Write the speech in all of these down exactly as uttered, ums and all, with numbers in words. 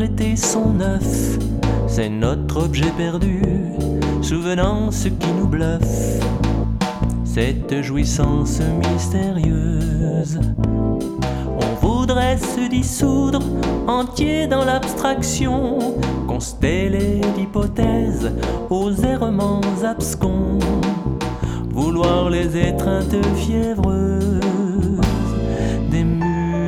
regretter son œuf. C'est notre objet perdu, souvenance qui nous bluffe. Cette jouissance mystérieuse, on voudrait se dissoudre entier dans l'abstraction, constellé d'hypothèses aux errements abscons, vouloir les étreintes fiévreuses des muses.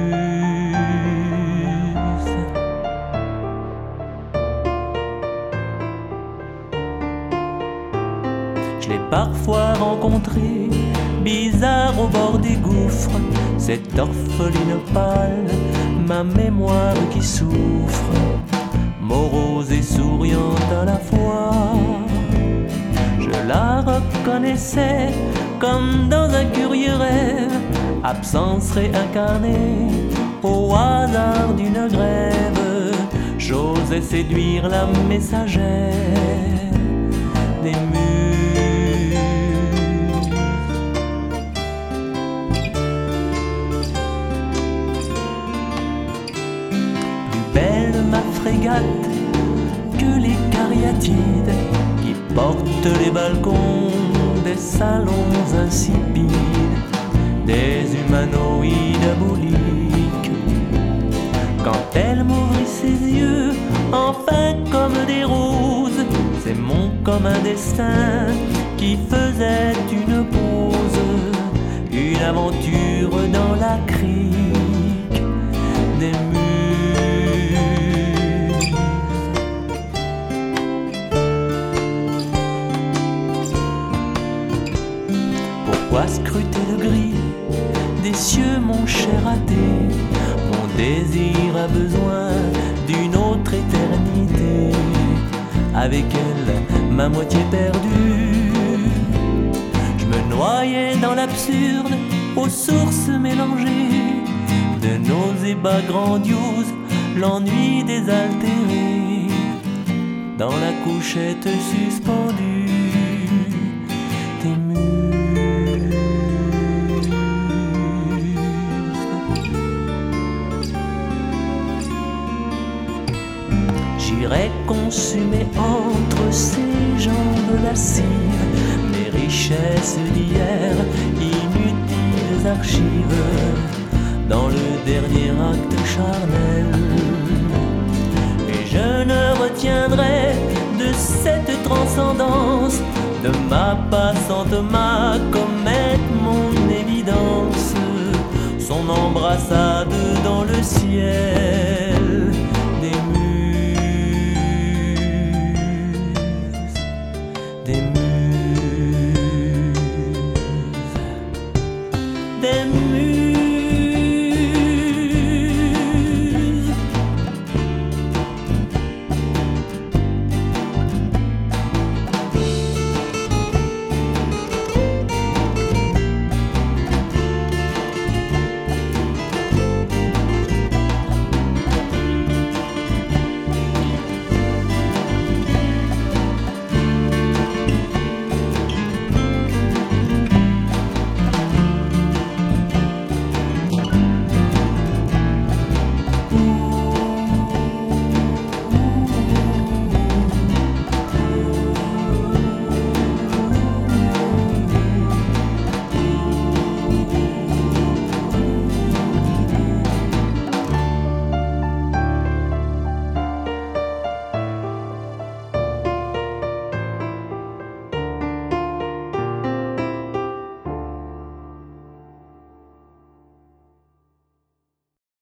Je l'ai parfois rencontré, bizarre au bord des gouffres, cette orpheline pâle, ma mémoire qui souffre, morose et souriante à la fois. Je la reconnaissais comme dans un curieux rêve, absence réincarnée au hasard d'une grève. J'osais séduire la messagère des muses. Belle ma frégate que les cariatides qui portent les balcons des salons insipides, des humanoïdes aboliques. Quand elle m'ouvrit ses yeux, enfin comme des roses, c'est mon commun destin qui faisait une pause, une aventure dans la crique des muses. Pourquoi scruter le gris des cieux, mon cher athée? Mon désir a besoin d'une autre éternité, avec elle ma moitié perdue. Je me noyais dans l'absurde, aux sources mélangées de nos ébats grandioses, l'ennui désaltéré dans la couchette suspendue des muses. J'irai consumer entre ses jambes lascives mes richesses d'hier, inutiles archives, dans le dernier acte charnel. Et je ne retiendrai de cette transcendance, de ma passante ma comète, mon évidence, son embrassade dans le ciel.